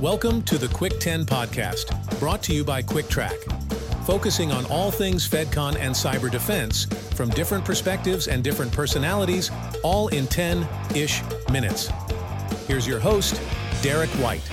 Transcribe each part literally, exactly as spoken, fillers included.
Welcome to the Quick ten podcast, brought to you by QuickTrack, focusing on all things FedCon and cyber defense from different perspectives and different personalities, all in ten-ish minutes. Here's your host, Derek White.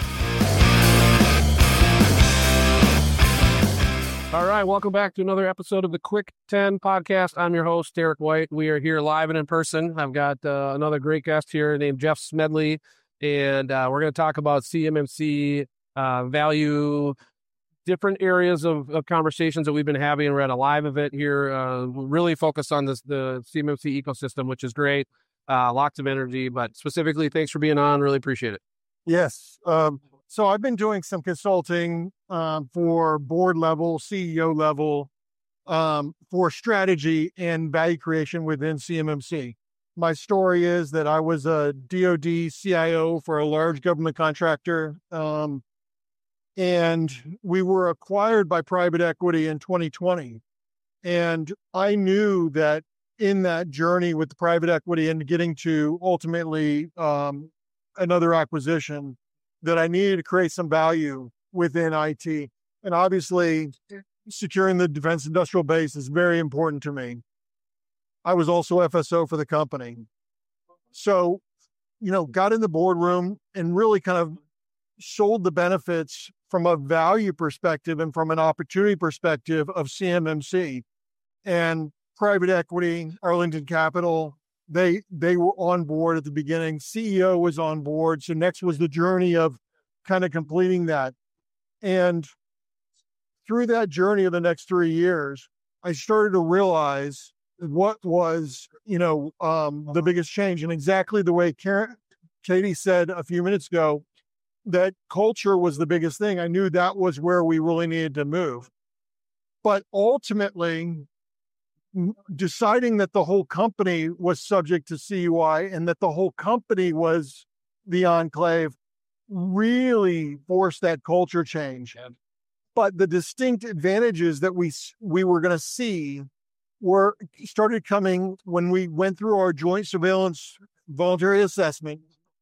All right, welcome back to another episode of the Quick ten podcast. I'm your host, Derek White. We are here live and in person. I've got uh, another great guest here named Jeff Smedley, and uh, we're going to talk about C M M C uh, value, different areas of, of conversations that we've been having. We're at a live event here, uh, really focused on this, the C M M C ecosystem, which is great. Uh, lots of energy, but specifically, thanks for being on. Really appreciate it. Yes. Um, so I've been doing some consulting um, for board level, C E O level, um, for strategy and value creation within C M M C. My story is that I was a D O D C I O for a large government contractor, um, and we were acquired by private equity in twenty twenty. And I knew that in that journey with the private equity and getting to ultimately um, another acquisition, that I needed to create some value within I T. And obviously, securing the defense industrial base is very important to me. I was also F S O for the company. So, you know, got in the boardroom and really kind of sold the benefits from a value perspective and from an opportunity perspective of C M M C. And private equity, Arlington Capital, they they were on board at the beginning. C E O was on board. So next was the journey of kind of completing that. And through that journey of the next three years, I started to realize what was, you know, um, the biggest change. And exactly the way Karen, Katie said a few minutes ago, that culture was the biggest thing. I knew that was where we really needed to move. But ultimately, deciding that the whole company was subject to C U I and that the whole company was the enclave really forced that culture change. Yeah. But the distinct advantages that we we were going to see were started coming when we went through our joint surveillance voluntary assessment.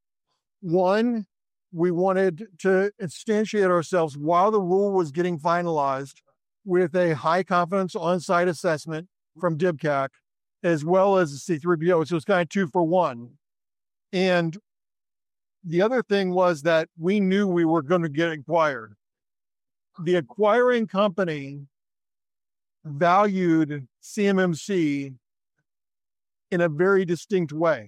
One, we wanted to instantiate ourselves while the rule was getting finalized with a high confidence on-site assessment from D B C A C, as well as the C three P O. So it's kind of two for one. And the other thing was that we knew we were going to get acquired. The acquiring company valued C M M C in a very distinct way.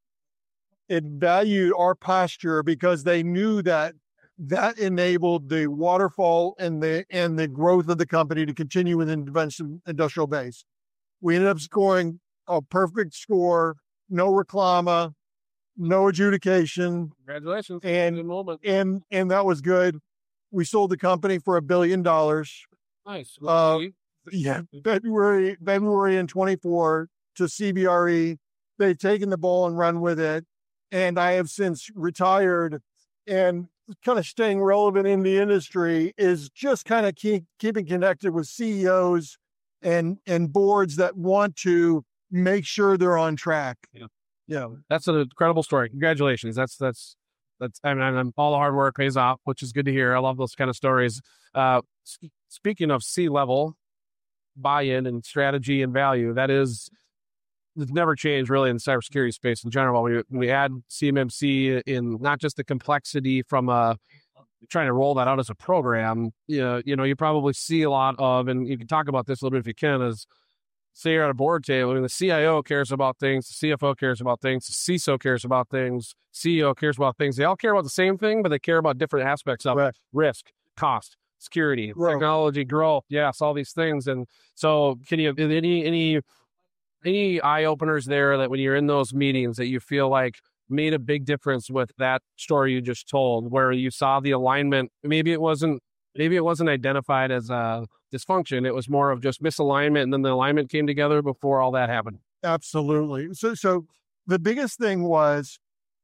It valued our posture because they knew that that enabled the waterfall and the and the growth of the company to continue within defense industrial base. We ended up scoring a perfect score, no reclama, no adjudication. Congratulations. And, and, and that was good. We sold the company for a billion dollars. Nice. Uh, yeah, February, February in twenty-four to C B R E. They've taken the ball and run with it. And I have since retired, and kind of staying relevant in the industry is just kind of keep, keeping connected with C E Os and, and boards that want to make sure they're on track. Yeah. Yeah. That's an incredible story. Congratulations. That's, that's, that's, I mean, I'm, all the hard work pays off, which is good to hear. I love those kind of stories. Uh, speaking of C-level buy-in and strategy and value, that is, it's never changed really in the cybersecurity space in general. We, we add C M M C in not just the complexity from uh, trying to roll that out as a program. You know, you know, you probably see a lot of, and you can talk about this a little bit if you can, is say you're at a board table, I mean, the C I O cares about things, the C F O cares about things, the C I S O cares about things, C E O cares about things. They all care about the same thing, but they care about different aspects of right. it. Risk, cost, security, growth. Technology, growth. Yes, all these things. And so can you, any, any, any eye openers there that when you're in those meetings that you feel like made a big difference with that story you just told, where you saw the alignment? Maybe it wasn't, maybe it wasn't identified as a dysfunction. It was more of just misalignment, and then the alignment came together before all that happened. Absolutely. So, so the biggest thing was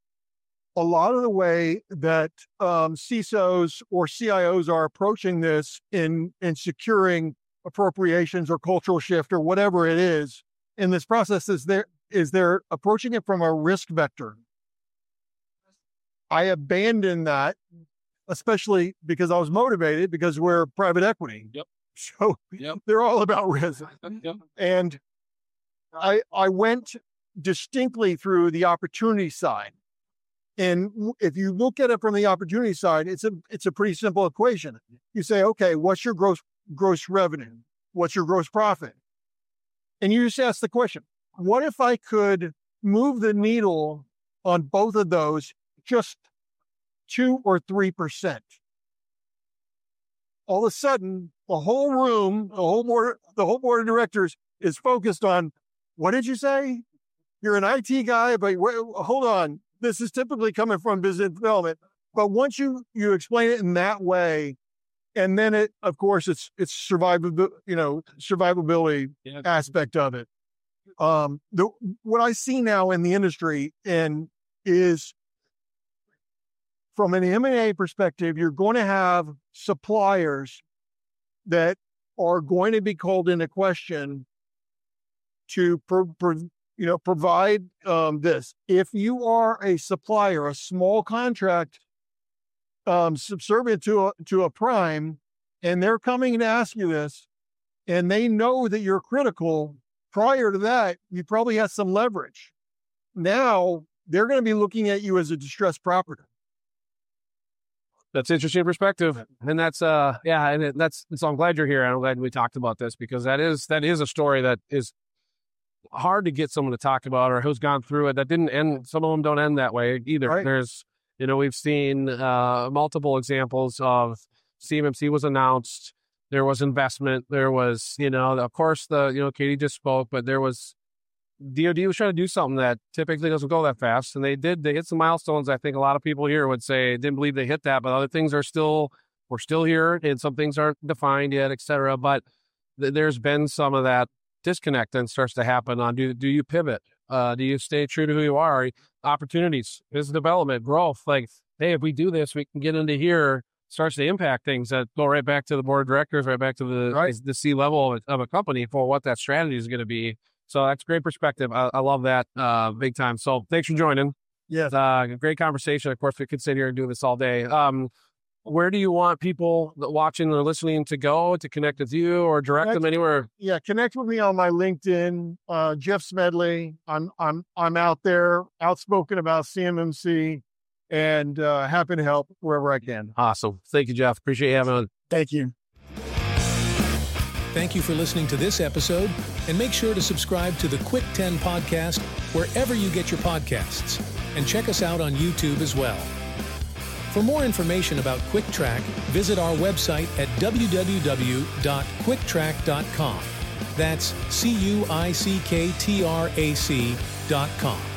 a lot of the way that um, C I S Os or C I Os are approaching this in, in securing appropriations or cultural shift or whatever it is in this process is they're, is they're approaching it from a risk vector. I abandoned that especially because I was motivated because we're private equity. Yep. So Yep. they're all about risk. Yep. And I I went distinctly through the opportunity side. And w- if you look at it from the opportunity side, it's a it's a pretty simple equation. You say, okay, what's your gross gross revenue? What's your gross profit? And you just ask the question, what if I could move the needle on both of those just two or three percent? All of a sudden, the whole room, the whole board, the whole board of directors is focused on, what did you say? You're an I T guy, but wait, hold on. This is typically coming from business development. But once you you explain it in that way, and then it, of course, it's it's survivable, you know, survivability Yeah. aspect of it. Um, the what I see now in the industry and is from an M and A perspective, you're going to have suppliers that are going to be called into question to pro, pro, you know provide um, this. If you are a supplier, a small contract um, subservient to a, to a prime, and they're coming to ask you this, and they know that you're critical. Prior to that, you probably had some leverage. Now they're going to be looking at you as a distressed property. That's interesting perspective. And that's, uh, yeah, and it, that's, so I'm glad you're here. I'm glad we talked about this because that is, that is a story that is hard to get someone to talk about or who's gone through it. That didn't end, some of them don't end that way either. Right. There's, you know, we've seen, uh, multiple examples of C M M C was announced. There was investment. There was, you know, of course the, you know, Katie just spoke, but there was, D O D was trying to do something that typically doesn't go that fast. And they did, they hit some milestones. I think a lot of people here would say didn't believe they hit that, but other things are still, we're still here and some things aren't defined yet, et cetera. But th- there's been some of that disconnect and starts to happen on, do, do you pivot? Uh, do you stay true to who you are? Opportunities, business development, growth. Like, hey, if we do this, we can get into here, starts to impact things that go right back to the board of directors, right back to the, Right. the C level of, of a company for what that strategy is going to be. So that's great perspective. I, I love that uh, big time. So thanks for joining. Yes. Uh, great conversation. Of course, we could sit here and do this all day. Um, where do you want people that watching or listening to go to connect with you or direct Connect- them anywhere? Yeah, connect with me on my LinkedIn, uh, Jeff Smedley. I'm I'm I'm out there, outspoken about C M M C, and uh, happy to help wherever I can. Awesome. Thank you, Jeff. Appreciate you having on. Thank you. Thank you for listening to this episode, and make sure to subscribe to the Quick ten podcast wherever you get your podcasts, and check us out on YouTube as well. For more information about QuickTrack, visit our website at w w w dot quick track dot com. That's C U I C K T R A C dot com.